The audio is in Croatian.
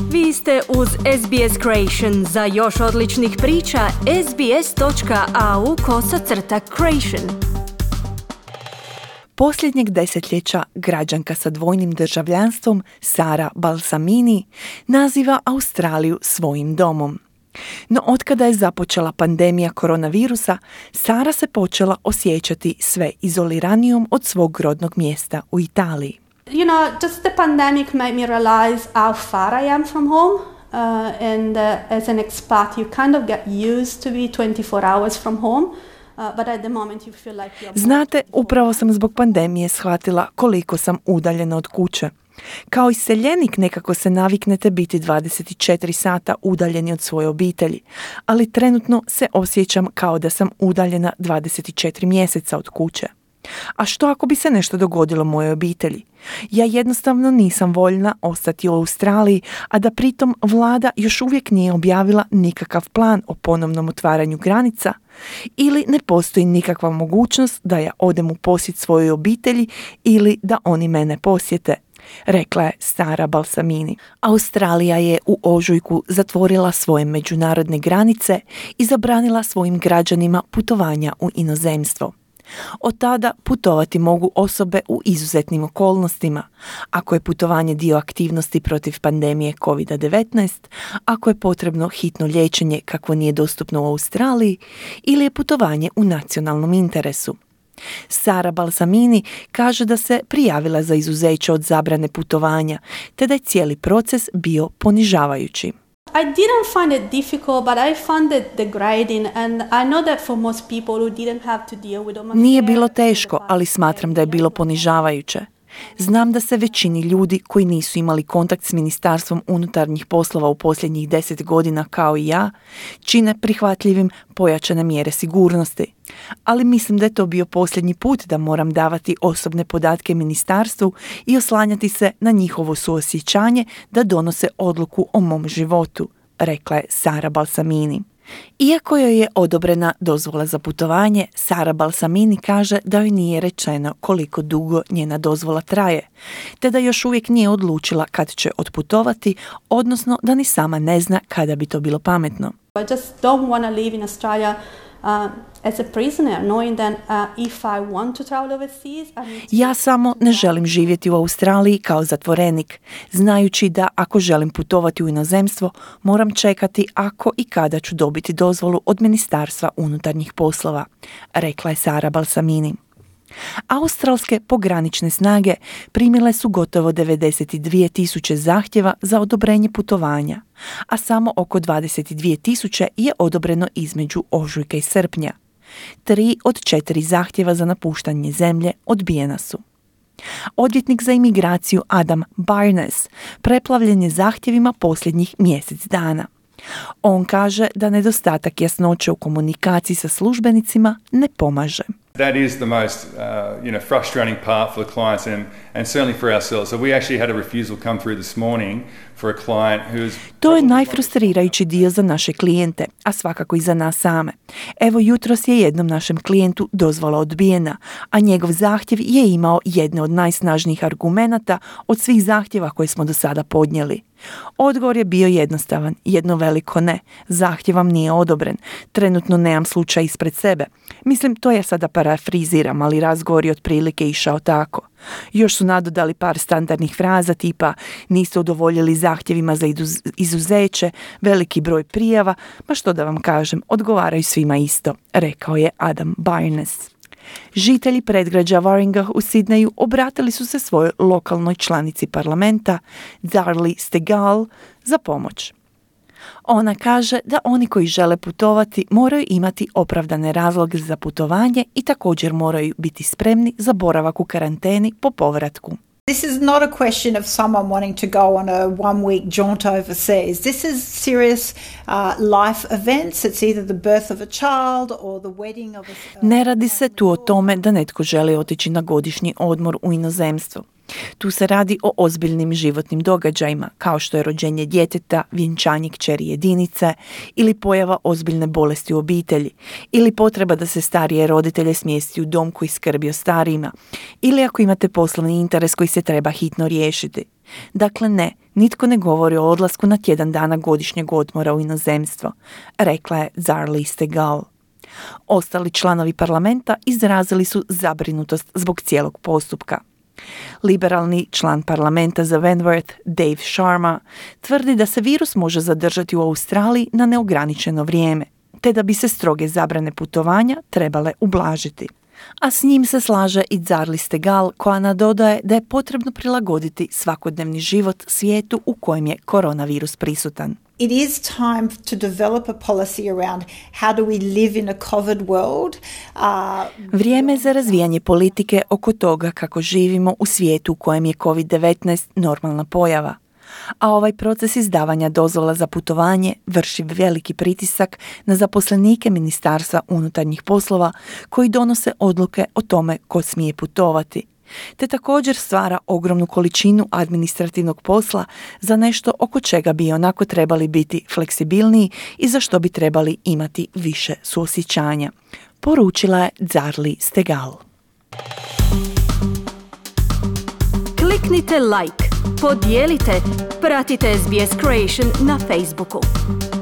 Vi ste uz SBS Creation. Za još odličnih priča, sbs.au/creation. Posljednjeg desetljeća građanka sa dvojnim državljanstvom Sara Balsamini naziva Australiju svojim domom. No otkada je započela pandemija koronavirusa, Sara se počela osjećati sve izoliranijom od svog rodnog mjesta u Italiji. You know, just the pandemic made me realize how far I am from home. And as an expat, you kind of get used to be 24 hours from home. But at the moment you feel like you're... Znate, upravo sam zbog pandemije shvatila koliko sam udaljena od kuće. Kao iseljenik nekako se naviknete biti 24 sata udaljeni od svoje obitelji, ali trenutno se osjećam kao da sam udaljena 24 mjeseca od kuće. A što ako bi se nešto dogodilo mojoj obitelji? Ja jednostavno nisam voljna ostati u Australiji, a da pritom vlada još uvijek nije objavila nikakav plan o ponovnom otvaranju granica ili ne postoji nikakva mogućnost da ja odem u posjet svojoj obitelji ili da oni mene posjete, rekla je Sara Balsamini. Australija je u ožujku zatvorila svoje međunarodne granice i zabranila svojim građanima putovanja u inozemstvo. Od tada putovati mogu osobe u izuzetnim okolnostima, ako je putovanje dio aktivnosti protiv pandemije COVID-19, ako je potrebno hitno liječenje kakvo nije dostupno u Australiji ili je putovanje u nacionalnom interesu. Sara Balsamini kaže da se prijavila za izuzeće od zabrane putovanja, te da je cijeli proces bio ponižavajući. I didn't find it difficult, but I found it degrading, and I know that for most people who didn't have to deal with them. Nije bilo teško, ali smatram da je bilo ponižavajuće. Znam da se većini ljudi koji nisu imali kontakt s Ministarstvom unutarnjih poslova u posljednjih 10 godina kao i ja, čine prihvatljivim pojačane mjere sigurnosti. Ali mislim da je to bio posljednji put da moram davati osobne podatke ministarstvu i oslanjati se na njihovo suosjećanje da donose odluku o mom životu, rekla je Sara Balsamini. Iako joj je odobrena dozvola za putovanje, Sara Balsamini kaže da joj nije rečeno koliko dugo njena dozvola traje, te da još uvijek nije odlučila kad će otputovati, odnosno da ni sama ne zna kada bi to bilo pametno. I just don't want to live in Australia as a prisoner, knowing that if I want to travel overseas... Ja samo ne želim živjeti u Australiji kao zatvorenik, znajući da ako želim putovati u inozemstvo, moram čekati ako i kada ću dobiti dozvolu od Ministarstva unutarnjih poslova, rekla je Sara Balsamini. Australske pogranične snage primile su gotovo 92.000 zahtjeva za odobrenje putovanja, a samo oko 22.000 je odobreno između ožujka i srpnja. 3 od 4 zahtjeva za napuštanje zemlje odbijena su. Odvjetnik za imigraciju Adam Barnes preplavljen je zahtjevima posljednjih mjesec dana. On kaže da nedostatak jasnoće u komunikaciji sa službenicima ne pomaže. That is the most, frustrating part for the clients and certainly for ourselves. So we actually had a refusal come through this morning for a client who's... To je najfrustrirajući dio za naše klijente, a svakako i za nas same. Evo, jutros je jednom našem klijentu dozvola odbijena, a njegov zahtjev je imao jedne od najsnažnijih argumenata od svih zahtjeva koje smo do sada podnijeli. Odgovor je bio jednostavan, jedno veliko ne. Zahtjev vam nije odobren. Trenutno nemam slučaj ispred sebe. Mislim, to je sada parafriziram, ali razgovor je otprilike išao tako. Još su nadodali par standardnih fraza tipa niste udovoljili zahtjevima za izuzeće, veliki broj prijava, ma što da vam kažem, odgovaraju svima isto, rekao je Adam Barnes. Žitelji predgrađa Warringah u Sidneju obratili su se svojoj lokalnoj članici parlamenta, Darli Stegal, za pomoć. Ona kaže da oni koji žele putovati moraju imati opravdane razloge za putovanje i također moraju biti spremni za boravak u karanteni po povratku. This is not a question of someone wanting to go on a one-week jaunt overseas. This is serious life events. It's either the birth of a child or the wedding of a... Ne radi se tu o tome da netko želi otići na godišnji odmor u inozemstvo. Tu se radi o ozbiljnim životnim događajima, kao što je rođenje djeteta, vjenčanje kćeri jedinice ili pojava ozbiljne bolesti u obitelji, ili potreba da se starije roditelje smjesti u dom koji skrbi o starijima, ili ako imate poslovni interes koji se treba hitno riješiti. Dakle, ne, Nitko ne govori o odlasku na tjedan dana godišnjeg odmora u inozemstvo, rekla je Zali Steggall. Ostali članovi parlamenta izrazili su zabrinutost zbog cijelog postupka. Liberalni član parlamenta za Wentworth, Dave Sharma, tvrdi da se virus može zadržati u Australiji na neograničeno vrijeme, te da bi se stroge zabrane putovanja trebale ublažiti. A s njim se slaže i Zali Steggall, koja nadodaje da je potrebno prilagoditi svakodnevni život svijetu u kojem je koronavirus prisutan. It is time to develop a policy around how do we live in a COVID world. Vrijeme je za razvijanje politike oko toga kako živimo u svijetu u kojem je COVID-19 normalna pojava. A ovaj proces izdavanja dozvola za putovanje vrši veliki pritisak na zaposlenike Ministarstva unutarnjih poslova koji donose odluke o tome ko smije putovati, te također stvara ogromnu količinu administrativnog posla za nešto oko čega bi onako trebali biti fleksibilniji i za što bi trebali imati više suosjećanja, poručila je Zali Steggall. Kliknite like, podijelite, pratite SBS Creation na Facebooku.